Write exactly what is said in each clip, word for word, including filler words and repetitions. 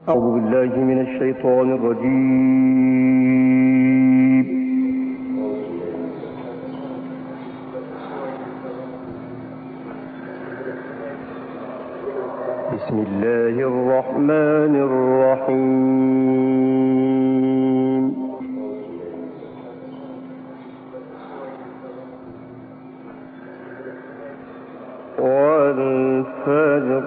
أعوذ بالله من الشيطان الرجيم. بسم الله الرحمن الرحيم. والفجر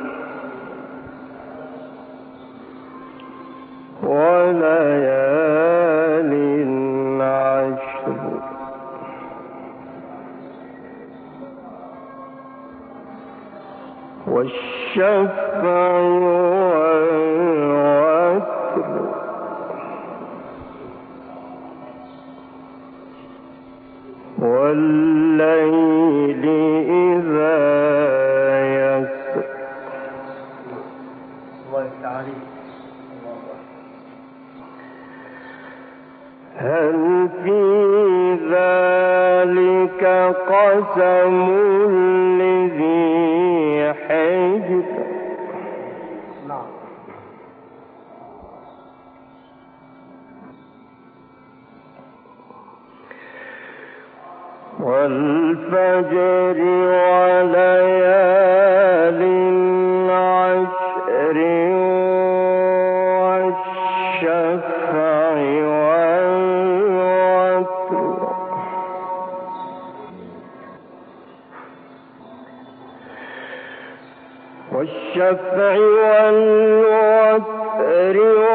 وليال عشر والشفع والوتر والليل إذا يسر. الله تعالى هل في ذلك قسم لذي حجر. والفجر وليال عشر والشفع والوتر والشفع والوتر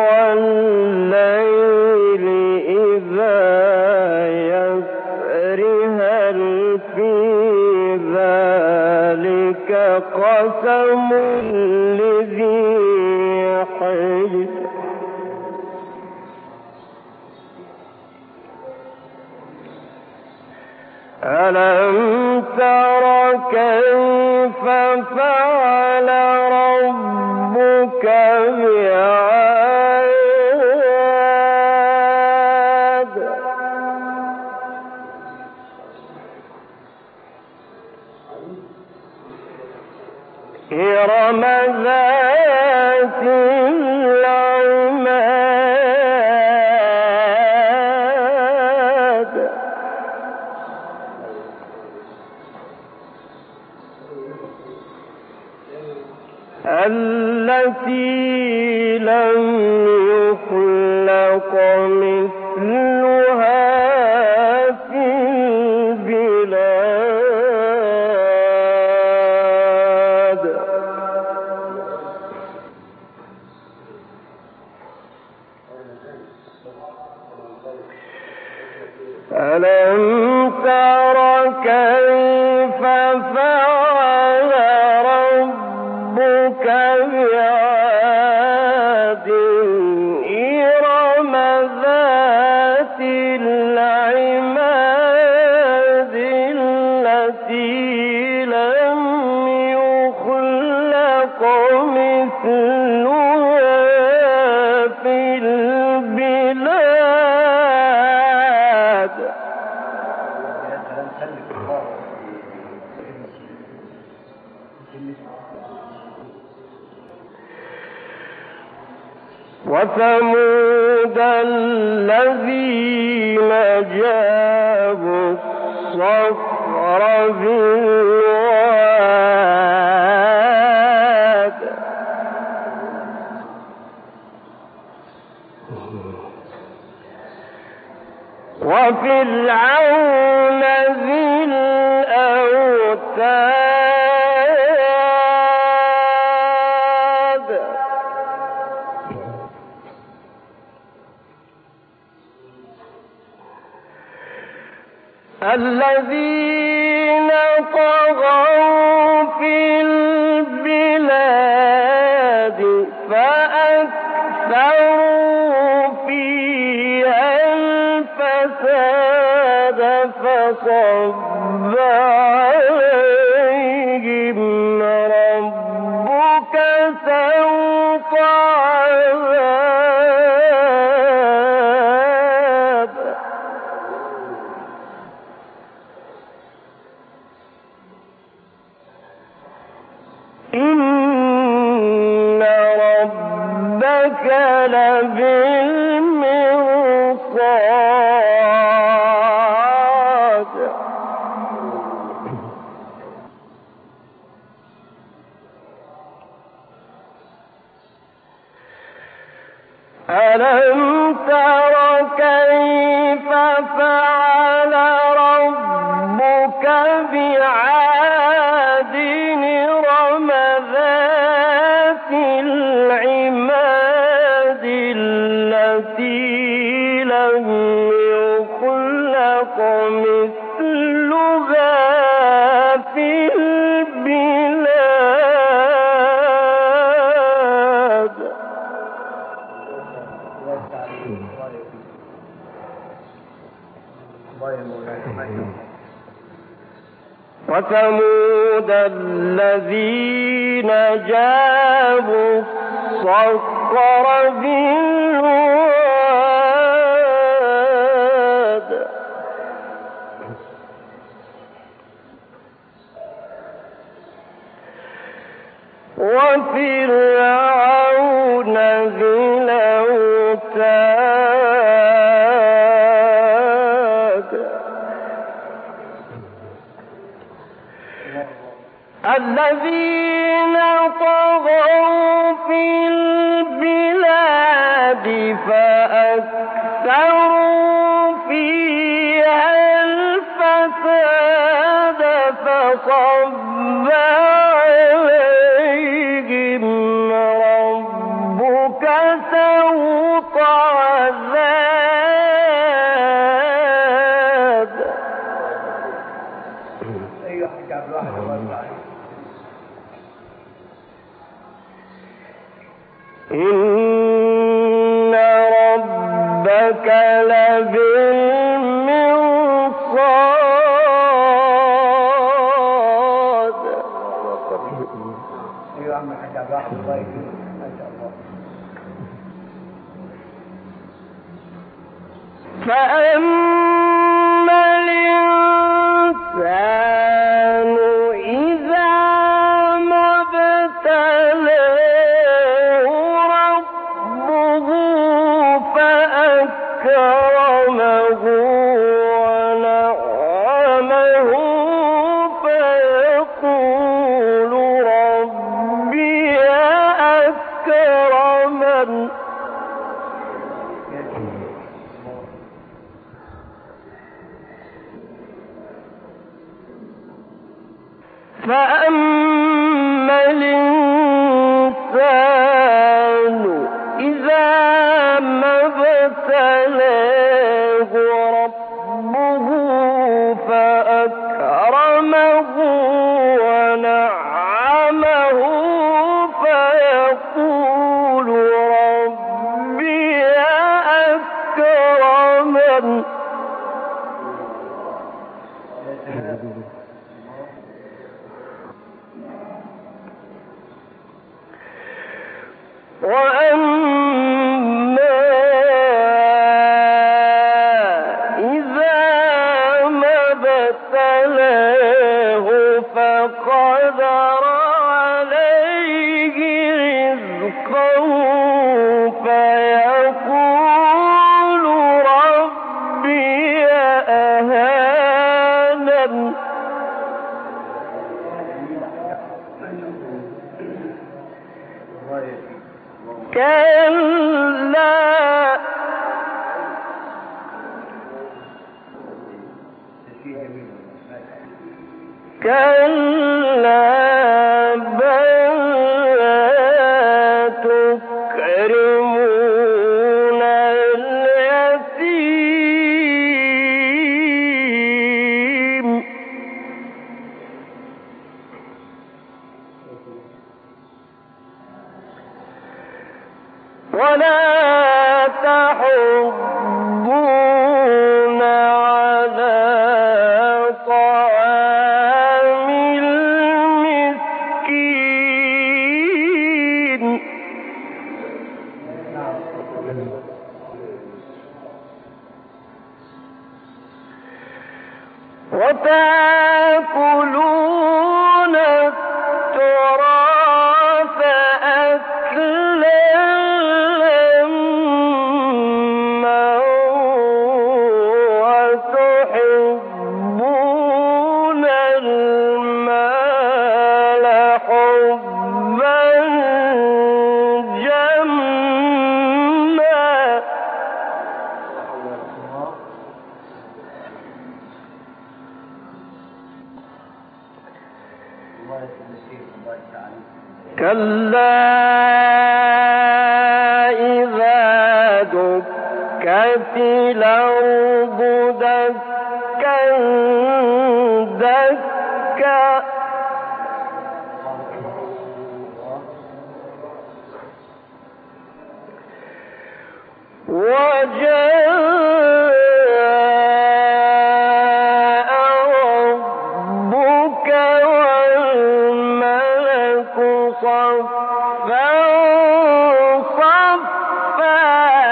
والليل إذا يسر. هل في ذلك قسم لذي حجر. ألم تر كيف فعل ربك بعاد. إرم ذات العماد التي لم يخلق مثلها في البلاد. ألم تر كيف فعل ربك بعاد. إرم ذات العماد التي لم يخلق مثلها في البلاد. وثمود الذين جابوا الصخر بالواد. وفرعون ذي الأوتاد الذين طغوا في البلاد فأكثروا فيها الفساد فصب عليهم ربك سوط عذاب. إن ربك لبالمرصاد ألم تر كيف فعل ربك بعاد إرم ذات العماد التي لم يخلق مثلها في البلاد وثمود الذين جابوا الصخر بالواد وفرعون ذي الأوتاد الذين طغوا في البلاد فأكثروا فيها الفساد فصب عليهم ربك سوط عذاب إن ربك لبالمرصاد فأما الإنسان إذا ما ابتلاه ربه فأكرمه ونعمه فيقول ربي أكرمن فأما الإنسان إذا ما ابتلاه ربه فأكرمه ونعمه فيقول ربي أكرمن وأما إذا ما ابتلاه فقدر عليه رزقه فيقول ربي أهانن كلا كلا بل لا تكرمون اليتيم ولا تحضون على طعام المسكين وتأكلون التراث أكلا كلا إذا دكت الأرض دكا دكا وجاء ربك والملك صفا صفا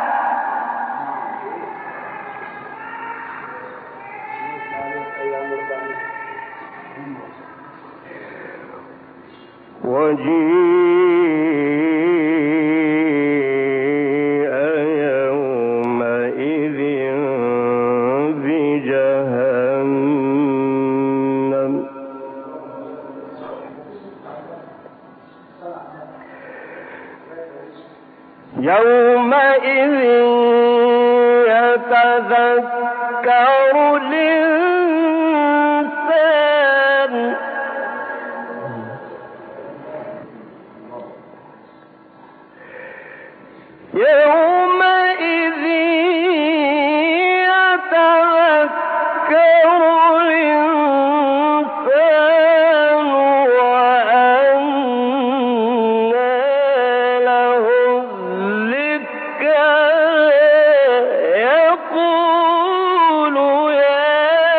وجيء يومئذ بجهنم يومئذ يتذكر الإنسان يومئذ يتذكر الإنسان وأنى له الذكرى يقول يا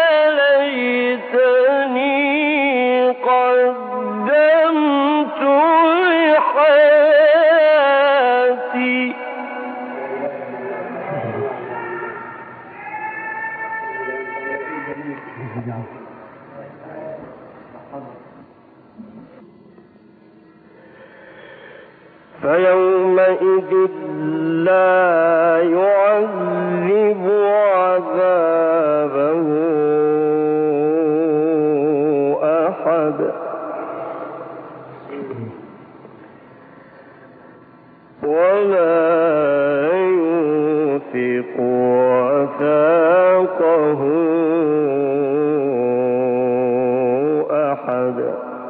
ليتني قدمت لحياتي فيومئذ لا يعذب عذابه أحد ولا يوثق وثاقه أحد.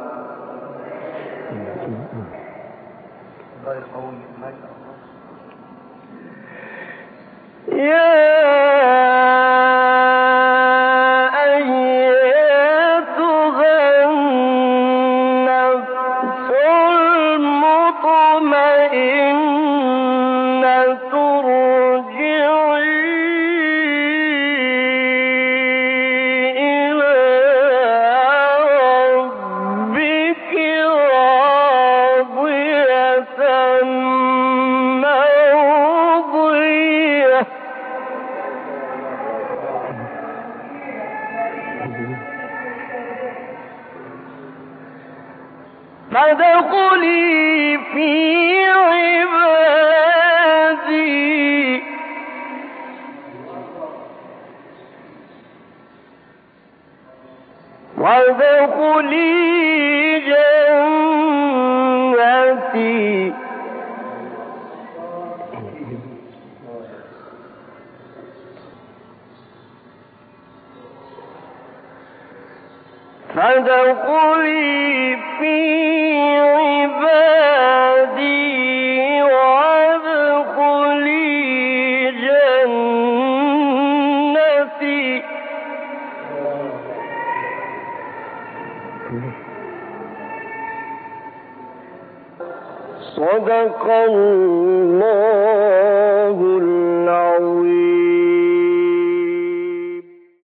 يا أيتها النفس المطمئنة ارجعي إلى ربك راضية مرضية فادخلي في عبادي وادخلي جنتي فادخلي في عبادي وادخلي جنتي. صدق الله